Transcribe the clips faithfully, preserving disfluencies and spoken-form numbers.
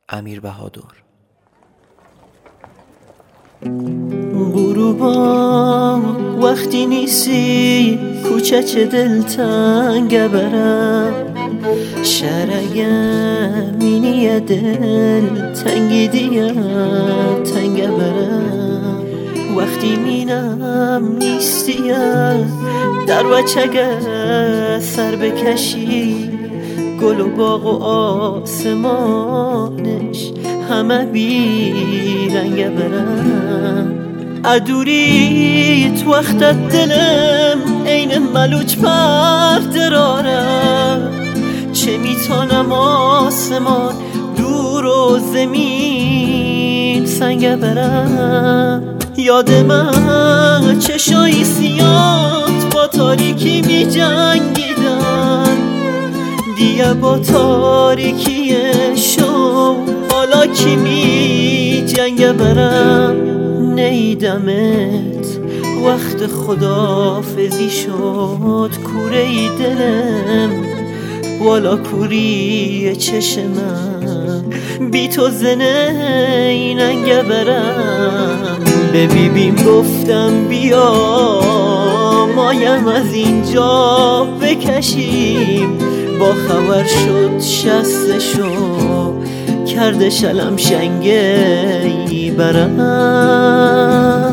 امیر بهادر. غروبا وقتی نیستی کوچه دلتنگ برم، شرگم مینی دل تنگی دیم تنگ برم. وقتی مینم نیستیم در وچگه سر بکشی، گل و باغ و آسمانش همه بی رنگ برم. ادوریت وقتت دلم این ملوچ پر درارم، چه میتونم آسمان دور و زمین سنگ برم. یاد من چشای سیات با تاریکی می جنگیدن، دیگه با تاریکی شو حالا کی می جنگ برم. نیدمت وقت خدافزی شد کوره ای دلم، والا کوری چشمم بی تو زنه ننگ برم. به بیبیم گفتم بیا مایم از اینجا بکشیم، با خبر شد شستشو کرده شلم شنگی برم.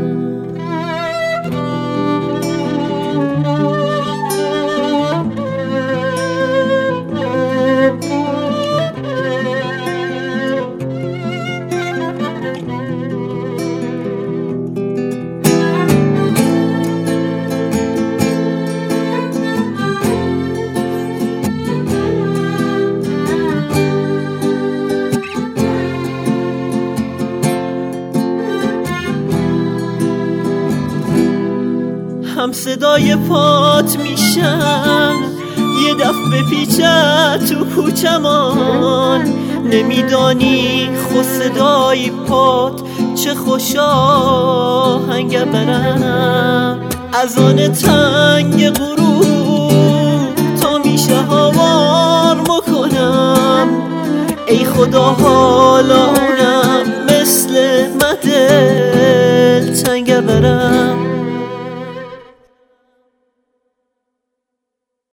هم صدای پات میشن یه دفعه پیچه تو کوچمان، نمیدانی خود صدای پات چه خوش آهنگ برم. از آن تنگ غروب تا میشه هوار مکنم، ای خدا حالا اونم مثل مدل تنگ برم.